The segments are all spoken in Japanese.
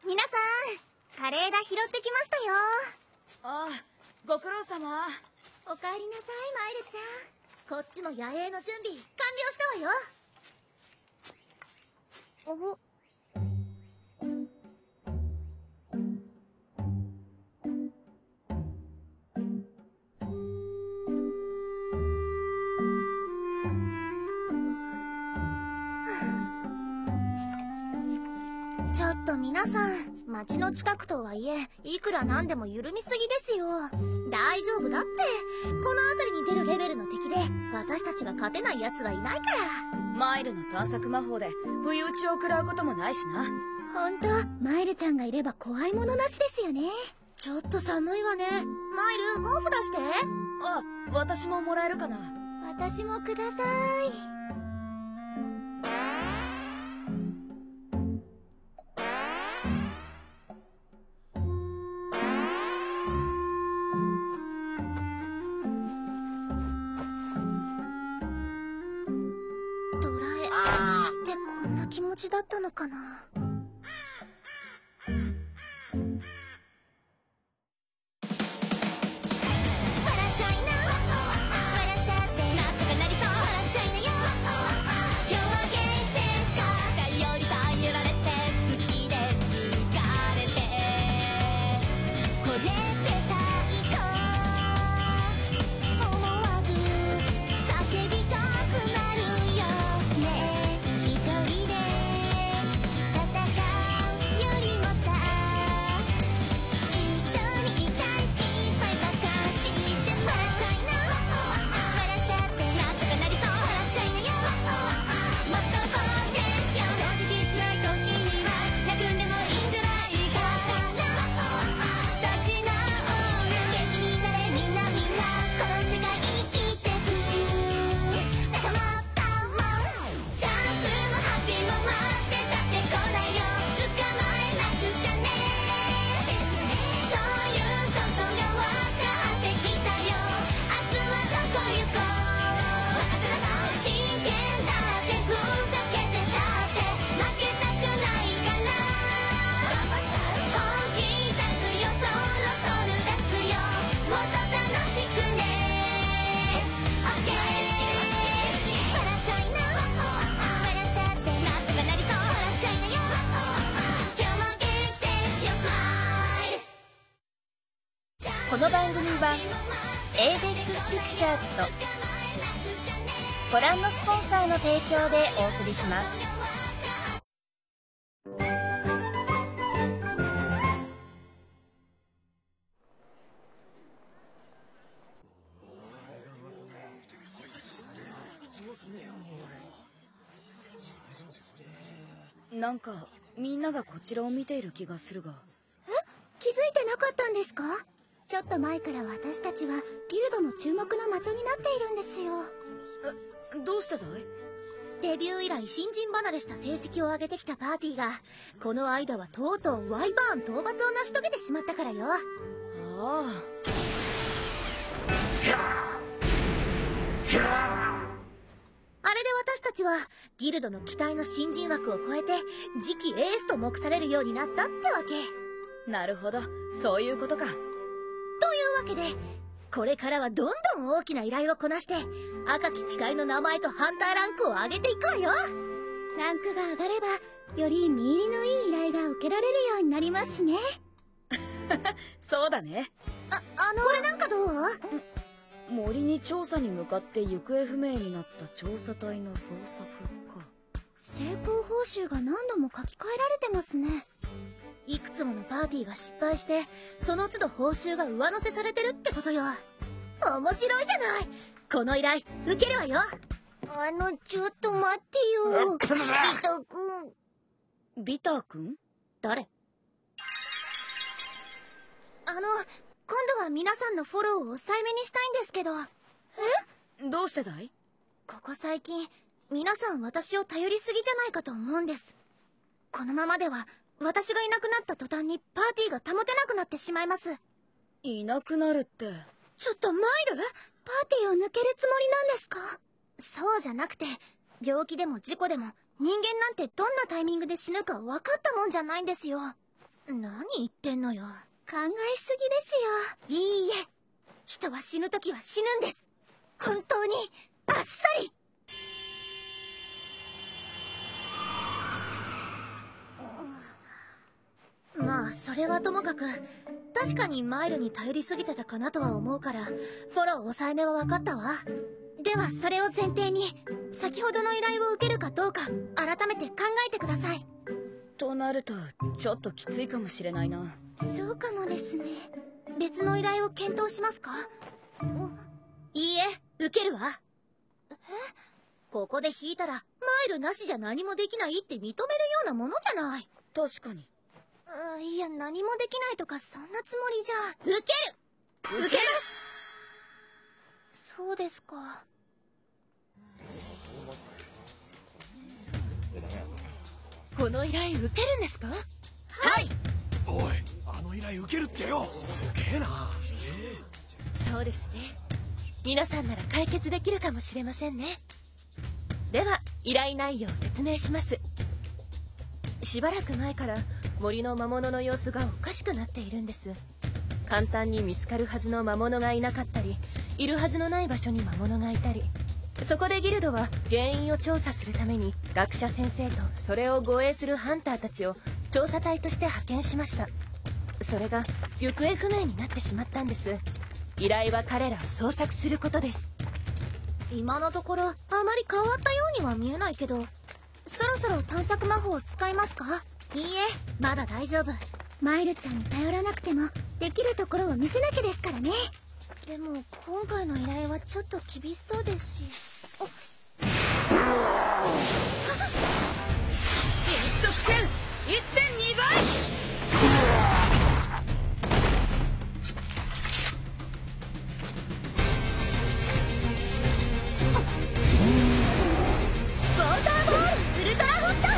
皆さん、カレーだ拾ってきましたよ。 ああ、ご苦労様。 おかえりなさい、マイルちゃん。 こっちも野営の準備完了したわよ。 おちょっと皆さん、町の近くとはいえいくらなんでも緩みすぎですよ。 大丈夫だって。この辺りに出るレベルの敵で私たちが勝てない奴はいないから。 マイルの探索魔法で不意打ちを食らうこともないしな。 ほんと、マイルちゃんがいれば怖いものなしですよね。 ちょっと寒いわね。マイル、毛布出して。 あ、私ももらえるかな。 私もください。気持ちだったのかな。 この番組は ABEX ピクチャーズとご覧のスポンサーの提供でお送りします。なんかみんながこちらを見ている気がするが。 気づいてなかったんですか？ちょっと前から私たちはギルドの注目の的になっているんですよ。 どうしてだい？ デビュー以来新人離れした成績を上げてきたパーティーがこの間はとうとうワイバーン討伐を成し遂げてしまったからよ。 ああ。 あれで私たちはギルドの期待の新人枠を超えて次期エースと目されるようになったってわけ。 なるほど、そういうことか。というわけでこれからはどんどん大きな依頼をこなして赤き誓いの名前とハンターランクを上げていくわよ。 ランクが上がればより実入りのいい依頼が受けられるようになりますしね。 そうだね。 これなんかどう？ 森に調査に向かって行方不明になった調査隊の捜索か。 成功報酬が何度も書き換えられてますね。 いくつものパーティーが失敗してその都度報酬が上乗せされてるってことよ。面白いじゃない。この依頼受けるわよ。 ちょっと待ってよ。ビタ君。ビター君？ 誰？ 今度は皆さんのフォローを抑えめにしたいんですけど。 どうしてだい？ ここ最近皆さん私を頼りすぎじゃないかと思うんです。このままでは私がいなくなった途端にパーティーが保てなくなってしまいます。 いなくなるって。 ちょっとマイル？パーティーを抜けるつもりなんですか？そうじゃなくて、病気でも事故でも人間なんてどんなタイミングで死ぬか分かったもんじゃないんですよ。 何言ってんのよ。 考えすぎですよ。いいえ、人は死ぬ時は死ぬんです。本当にあっさり。 まあそれはともかく、確かにマイルに頼りすぎてたかなとは思うから、フォロー抑えめは分かったわ。 ではそれを前提に先ほどの依頼を受けるかどうか改めて考えてください。 となるとちょっときついかもしれないな。 そうかもですね。別の依頼を検討しますか？ いいえ、受けるわ。ここで引いたらマイルなしじゃ何もできないって認めるようなものじゃない。 確かに。 いや、何もできないとかそんなつもりじゃ。 受ける。受けます。 そうですか。 この依頼受けるんですか？はい。 おい、あの依頼受けるってよ。すげえな。 そうですね。皆さんなら解決できるかもしれませんね。では依頼内容を説明します。しばらく前から森の魔物の様子がおかしくなっているんです。簡単に見つかるはずの魔物がいなかったり、いるはずのない場所に魔物がいたり。そこでギルドは原因を調査するために学者先生とそれを護衛するハンターたちを調査隊として派遣しました。それが行方不明になってしまったんです。依頼は彼らを捜索することです。今のところあまり変わったようには見えないけど。 そろそろ探索魔法を使いますか？ いいえ、まだ大丈夫。 マイルちゃんに頼らなくてもできるところを見せなきゃですからね。でも今回の依頼はちょっと厳しそうですし。 神速剣 1.2 倍。 ウォーターボールウルトラホット。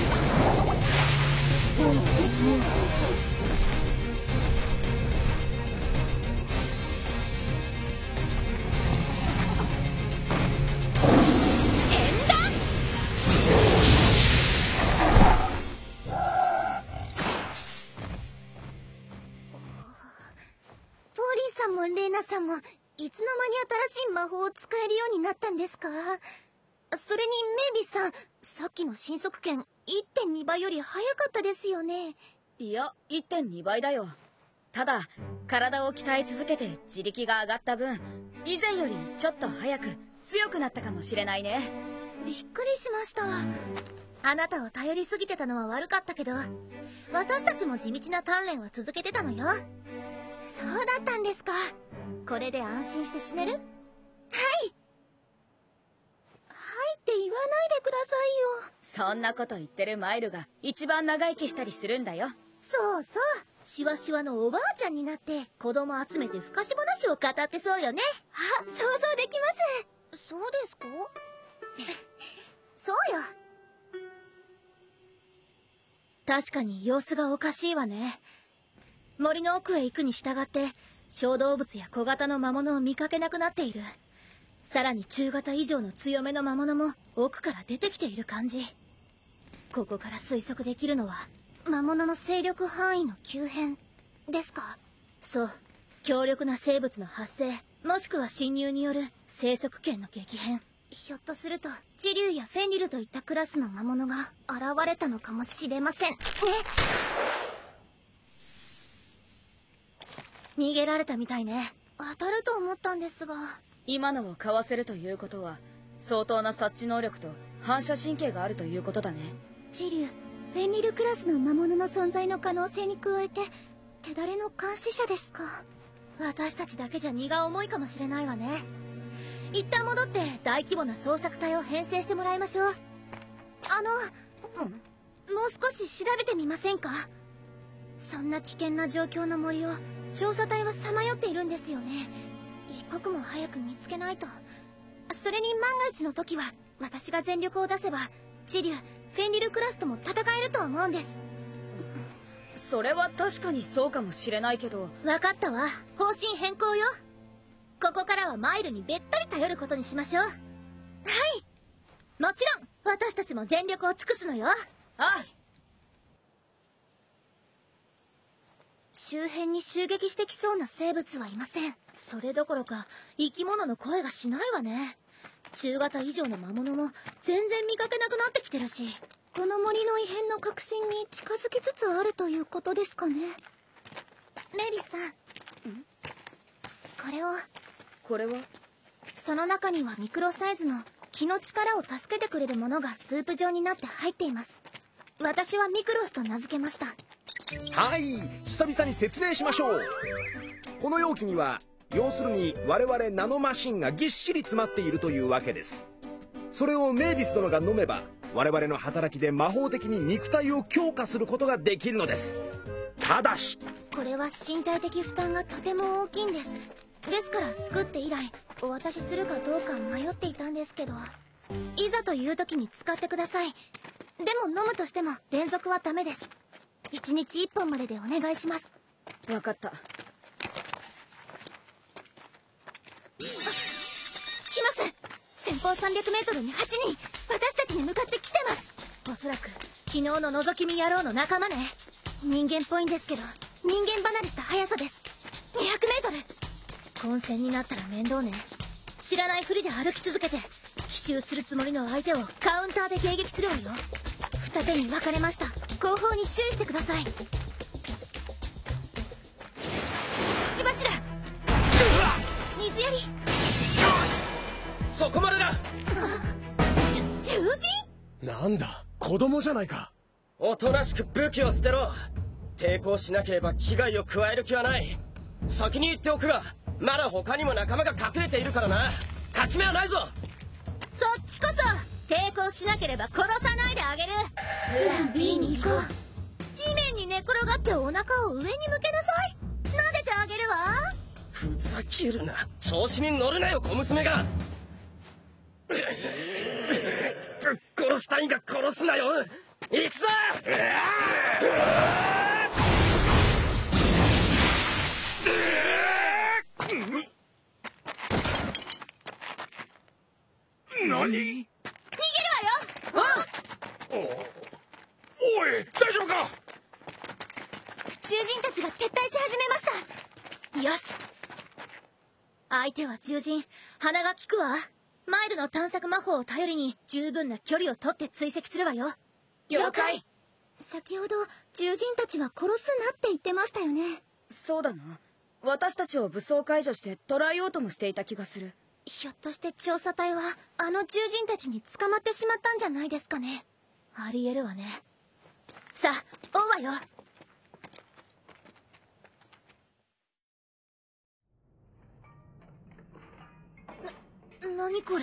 ポーリーさんもレイナさんもいつの間に新しい魔法を使えるようになったんですか？それにメイビーさん、さっきの神速剣 1.2 倍より早かったですよね。 いや 1.2 倍だよ。ただ体を鍛え続けて自力が上がった分、以前よりちょっと早く強くなったかもしれないね。 びっくりしました。 あなたを頼りすぎてたのは悪かったけど、私たちも地道な鍛錬は続けてたのよ。 そうだったんですか。 これで安心して死ねる？はい。 はいって言わないでくださいよ。 そんなこと言ってるマイルが一番長生きしたりするんだよ。 そうそう、シワシワのおばあちゃんになって子供集めてふかし話を語ってそうよね。 あ、想像できます。そうですか？ そうよ。確かに様子がおかしいわね。森の奥へ行くに従って小動物や小型の魔物を見かけなくなっている。さらに中型以上の強めの魔物も奥から出てきている感じ。ここから推測できるのは魔物の勢力範囲の急変ですか？ そう、強力な生物の発生、もしくは侵入による生息圏の激変。 ひょっとするとジリュウやフェンリルといったクラスの魔物が現れたのかもしれませんね。 逃げられたみたいね。 当たると思ったんですが。 今のをかわせるということは相当な察知能力と反射神経があるということだね。 ジリュウ、フェンリルクラスの魔物の存在の可能性に加えて手だれの監視者ですか？ 私たちだけじゃ荷が重いかもしれないわね。一旦戻って大規模な捜索隊を編成してもらいましょう。 もう少し調べてみませんか？そんな危険な状況の森を調査隊はさまよっているんですよね。一刻も早く見つけないと。それに万が一の時は私が全力を出せばジリュウ、フェンリルクラスとも戦えると思うんです。 それは確かにそうかもしれないけど。 分かったわ、方針変更よ。ここからはマイルにべったり頼ることにしましょう。はい。もちろん私たちも全力を尽くすのよ。 ああ。 周辺に襲撃してきそうな生物はいません。 それどころか生き物の声がしないわね。中型以上の魔物も全然見かけなくなってきてるし。 この森の異変の核心に近づきつつあるということですかね。メリーさん、これはその中にはミクロサイズの気の力を助けてくれるものがスープ状になって入っています。私はミクロスと名付けました。 はい、久々に説明しましょう。この容器には要するに我々ナノマシンがぎっしり詰まっているというわけです。それをメイビス殿が飲めば我々の働きで魔法的に肉体を強化することができるのです。ただしこれは身体的負担がとても大きいんです。ですから作って以来お渡しするかどうか迷っていたんですけど、いざという時に使ってください。でも飲むとしても連続はダメです。1日1本まででお願いします。 わかった。 来ます前方300メートルに8人、私たちに向かって来てます。 おそらく昨日の覗き見野郎の仲間ね。 人間っぽいんですけど人間離れした速さです。200メートル。 混戦になったら面倒ね。知らないふりで歩き続けて奇襲するつもりの相手をカウンターで迎撃するわよ。 二手に分かれました。後方に注意してください。 土柱、 水やり。 そこまでだ。 獣人？ なんだ子供じゃないか。 おとなしく武器を捨てろ。抵抗しなければ危害を加える気はない。先に言っておくがまだ他にも仲間が隠れているからな。勝ち目はないぞ。 そっちこそ抵抗しなければ殺さないであげる。 プラン B に行こう。 地面に寝転がってお腹を上に向けなさい。撫でてあげるわ。 ふざけるな。調子に乗るなよ小娘が。ぶっ殺したいが殺すなよ。行くぞ。 何？ 逃げるわよ。 おい大丈夫か？ 獣人たちが撤退し始めました。 よし、相手は獣人。鼻が利くわ。マイルの探索魔法を頼りに十分な距離を取って追跡するわよ。 了解。先ほど獣人たちは殺すなって言ってましたよね。 そうだな。私たちを武装解除して捕らえようともしていた気がする。 ひょっとして調査隊はあの獣人たちに捕まってしまったんじゃないですかね。 ありえるわね。さあ追うわよ。何これ。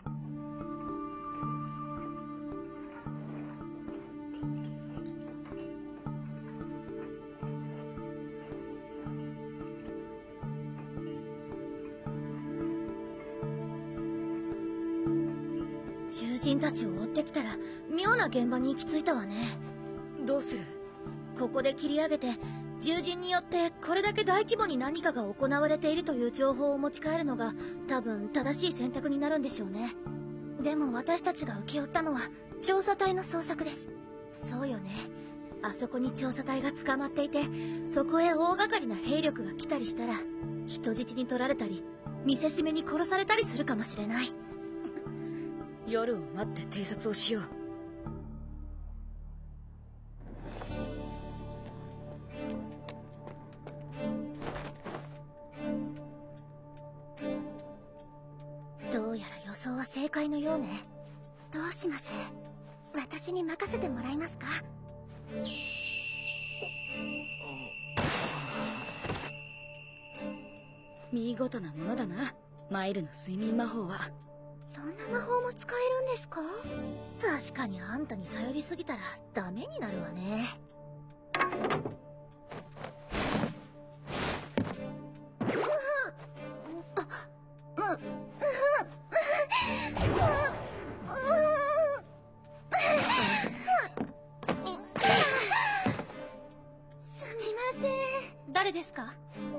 獣人たちを追ってきたら妙な現場に行き着いたわね。 どうする？ ここで切り上げて獣人によってこれだけ大規模に何かが行われているという情報を持ち帰るのが多分正しい選択になるんでしょうね。 でも私たちが請け負ったのは調査隊の捜索です。 そうよね。あそこに調査隊が捕まっていてそこへ大掛かりな兵力が来たりしたら人質に取られたり見せしめに殺されたりするかもしれない。 夜を待って偵察をしよう。 どうやら予想は正解のようね。 どうします？私に任せてもらえますか？ 見事なものだな、マイルの睡眠魔法は。 そんな魔法も使えるんですか？ 確かにあんたに頼りすぎたらダメになるわね。 すみません。誰ですか？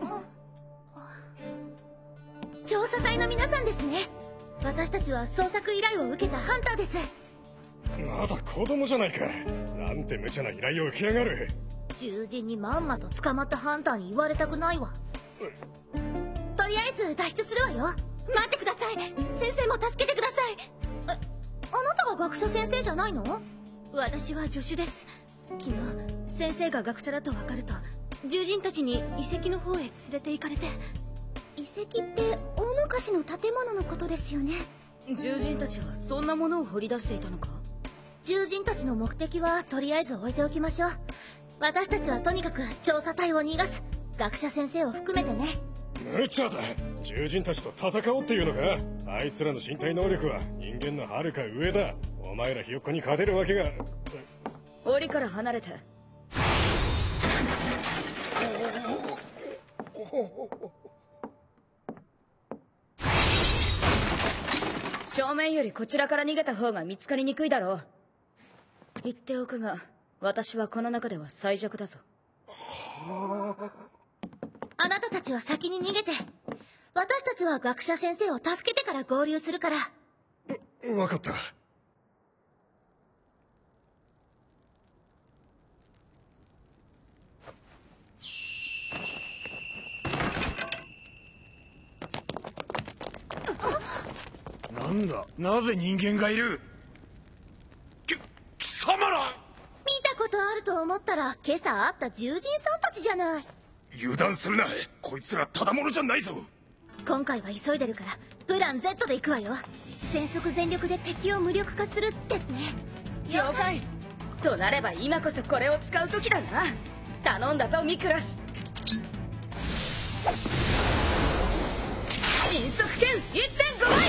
調査隊の皆さんですね。私たちは捜索依頼を受けたハンターです。 まだ子供じゃないか。なんて無茶な依頼を受けやがる。 獣人にまんまと捕まったハンターに言われたくないわ。とりあえず脱出するわよ。待ってください、先生も助けてください。あなたが学者先生じゃないの？私は助手です。昨日先生が学者だと分かると獣人たちに遺跡の方へ連れて行かれて。遺跡って大昔の建物のことですよね。 獣人たちはそんなものを掘り出していたのか？ 獣人たちの目的はとりあえず置いておきましょう。私たちはとにかく調査隊を逃がす。学者先生を含めてね。 無茶だ。獣人たちと戦おうっていうのか？あいつらの身体能力は人間のはるか上だ。お前らひよっこに勝てるわけが。 檻から離れて。正面よりこちらから逃げた方が見つかりにくいだろう。言っておくが、私はこの中では最弱だぞ。 あなたたちは先に逃げて、私たちは学者先生を助けてから合流するから。 わかった。なんだ、なぜ人間がいる？貴様ら！ 見たことあると思ったら今朝会った獣人さんたちじゃない。 油断するな。こいつらただものじゃないぞ。 今回は急いでるからプラン Z で行くわよ。全速全力で敵を無力化するですね。 了解となれば今こそこれを使う時だな。頼んだぞミクラス。神速剣 1.5 倍。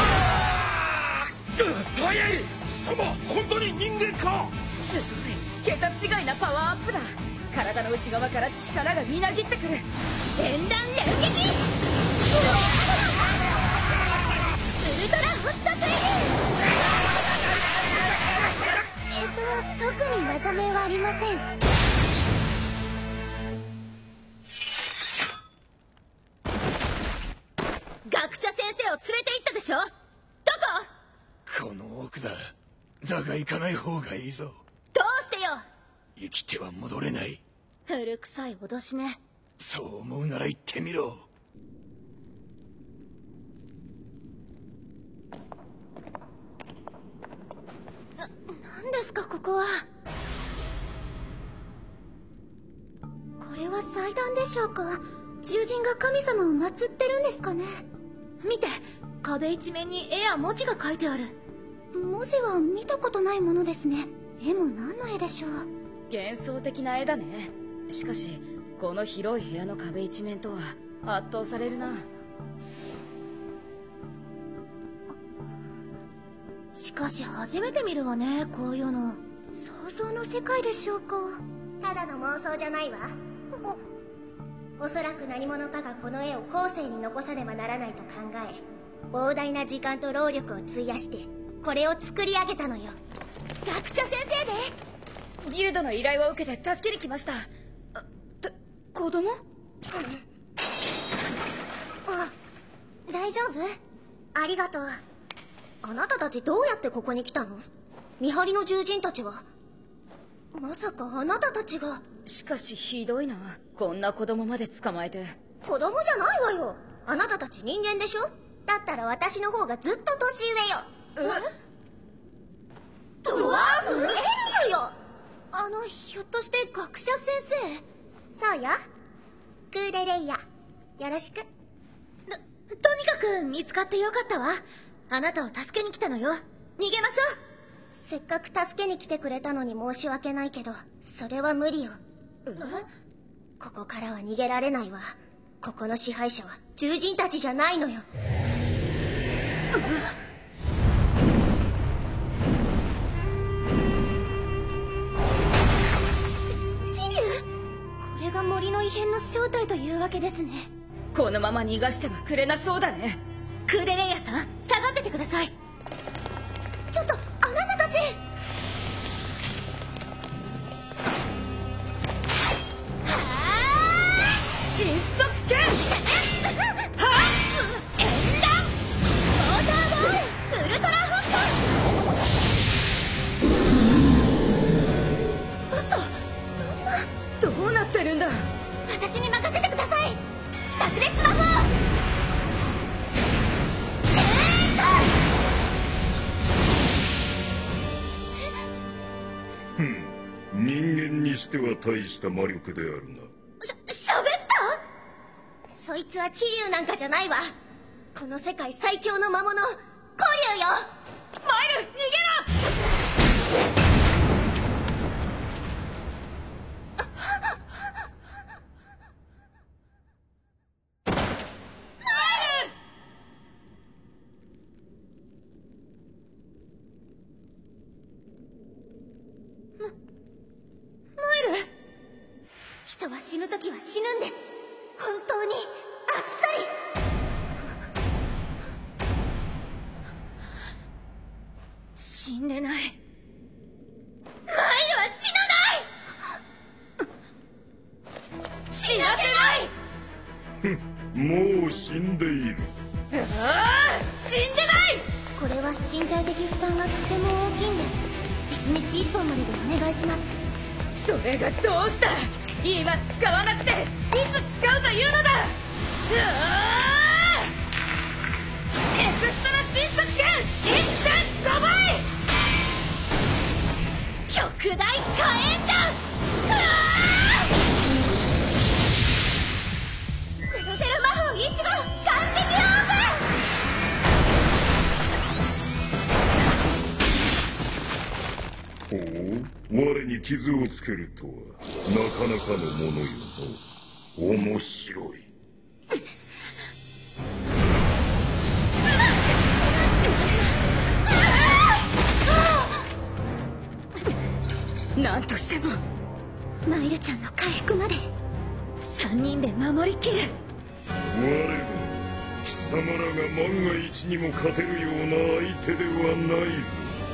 早い。貴様本当に人間か？ すごい桁違いなパワーアップだ。体の内側から力がみなぎってくる。 連弾連撃。ウルトラホットツイン。特に技名はありません。学者先生を連れて行ったでしょ。どこ？ この奥だ。だが行かない方がいいぞ。 どうしてよ。 生きては戻れない。 古臭い脅しね。 そう思うなら行ってみろ。 何ですかここは。これは祭壇でしょうか。獣人が神様を祀ってるんですかね。見て、壁一面に絵や文字が書いてある。文字は見たことないものですね。絵も何の絵でしょう。 幻想的な絵だね。しかしこの広い部屋の壁一面とは圧倒されるな。 しかし初めて見るわね、こういうの。想像の世界でしょうか。 ただの妄想じゃないわ。おそらく何者かがこの絵を後世に残さねばならないと考え、膨大な時間と労力を費やしてこれを作り上げたのよ。 学者先生で？ ギルドの依頼を受けて助けに来ました。子供？ 大丈夫？ありがとう。あなたたちどうやってここに来たの？見張りの獣人たちは？まさかあなたたちが。 しかしひどいな、こんな子供まで捕まえて。 子供じゃないわよ。あなたたち人間でしょ。だったら私の方がずっと年上よ。ドワーフ？エルフよ。 ひょっとして学者先生？そうよ。クーレレイヤ、よろしく。 とにかく見つかってよかったわ。あなたを助けに来たのよ。逃げましょう。 せっかく助けに来てくれたのに申し訳ないけど、それは無理よ。ここからは逃げられないわ。ここの支配者は獣人たちじゃないのよ。 ジリュウ？これが森の異変の正体というわけですね。 このまま逃がしてはくれなそうだね。 クーレレイヤさん、下がっててください。 ちょっと、あなたたち！ 神速剣！ 演弾！モーターボール！ウルトラホット！嘘！そんな。 人間にしては大した魔力であるな。 喋ったそいつは知龍なんかじゃないわ。この世界最強の魔物古龍よ。 マイル逃げろ。 人は死ぬ時は死ぬんです。本当にあっさり。 死んでない。 マイルは死なない。死なせない。もう死んでいる。 死んでない。 これは身体的負担がとても大きいんです。1日1本まででお願いします。 それがどうした。今使わなくていつ使うというのだ。エクストラ新速剣 1.5 倍。極大火炎弾。 ゼロゼロ魔法1号岩石オープン。我に傷をつけるとはなかなかのものよの。面白い。 何としてもマイルちゃんの回復まで 3人で守りきる。 我も貴様らが万が一にも勝てるような相手ではないぞ。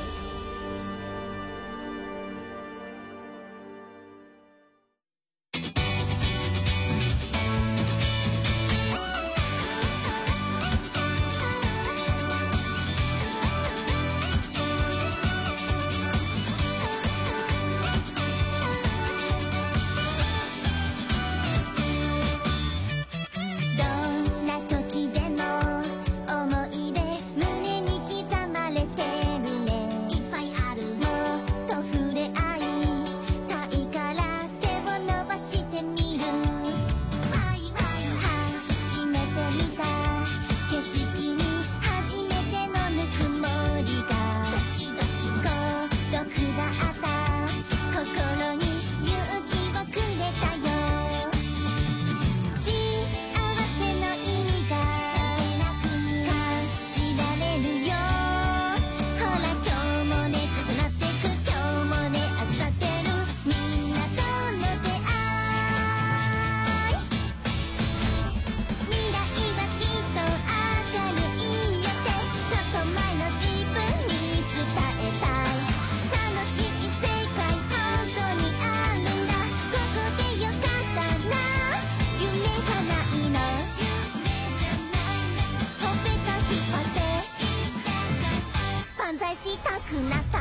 したくなった。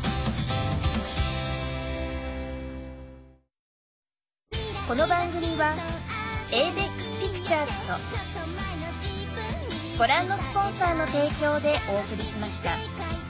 この番組は ABEX ピクチャーズとご覧のスポンサーの提供でお送りしました。